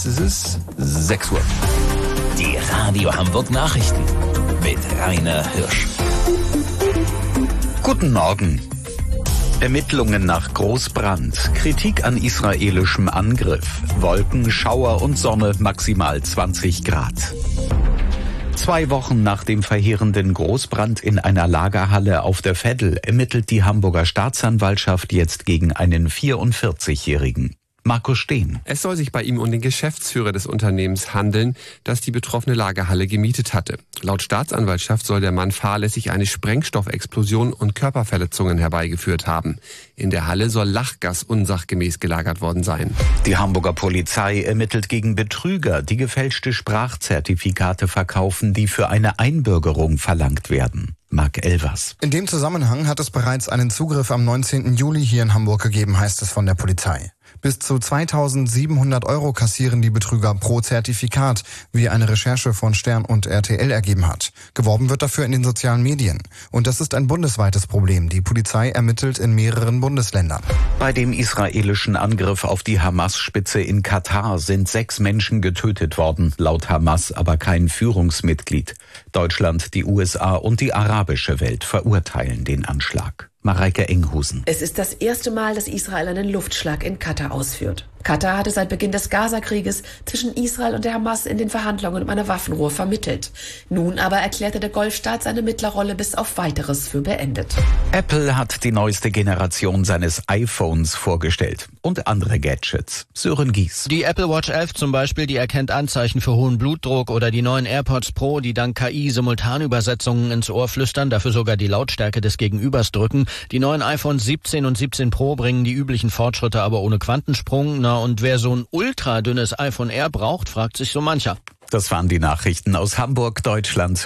Jetzt ist es 6 Uhr. Die Radio Hamburg Nachrichten mit Rainer Hirsch. Guten Morgen. Ermittlungen nach Großbrand, Kritik an israelischem Angriff, Wolken, Schauer und Sonne, maximal 20 Grad. 2 Wochen nach dem verheerenden Großbrand in einer Lagerhalle auf der Veddel ermittelt die Hamburger Staatsanwaltschaft jetzt gegen einen 44-Jährigen. Markus Steen. Es soll sich bei ihm um den Geschäftsführer des Unternehmens handeln, das die betroffene Lagerhalle gemietet hatte. Laut Staatsanwaltschaft soll der Mann fahrlässig eine Sprengstoffexplosion und Körperverletzungen herbeigeführt haben. In der Halle soll Lachgas unsachgemäß gelagert worden sein. Die Hamburger Polizei ermittelt gegen Betrüger, die gefälschte Sprachzertifikate verkaufen, die für eine Einbürgerung verlangt werden. Marc Elvers. In dem Zusammenhang hat es bereits einen Zugriff am 19. Juli hier in Hamburg gegeben, heißt es von der Polizei. Bis zu 2.700 € kassieren die Betrüger pro Zertifikat, wie eine Recherche von Stern und RTL ergeben hat. Geworben wird dafür in den sozialen Medien. Und das ist ein bundesweites Problem. Die Polizei ermittelt in mehreren Bundesländern. Bei dem israelischen Angriff auf die Hamas-Spitze in Katar sind 6 Menschen getötet worden, laut Hamas aber kein Führungsmitglied. Deutschland, die USA und die arabische Welt verurteilen den Anschlag. Mareike Enghusen. Es ist das erste Mal, dass Israel einen Luftschlag in Katar ausführt. Katar hatte seit Beginn des Gaza-Krieges zwischen Israel und der Hamas in den Verhandlungen um eine Waffenruhe vermittelt. Nun aber erklärte der Golfstaat seine Mittlerrolle bis auf Weiteres für beendet. Apple hat die neueste Generation seines iPhones vorgestellt und andere Gadgets. Sören Gies. Die Apple Watch 11 zum Beispiel, die erkennt Anzeichen für hohen Blutdruck, oder die neuen AirPods Pro, die dank KI Simultanübersetzungen ins Ohr flüstern, dafür sogar die Lautstärke des Gegenübers drücken. Die neuen iPhone 17 und 17 Pro bringen die üblichen Fortschritte aber ohne Quantensprung. Und wer so ein ultradünnes iPhone Air braucht, fragt sich so mancher. Das waren die Nachrichten aus Hamburg, Deutschland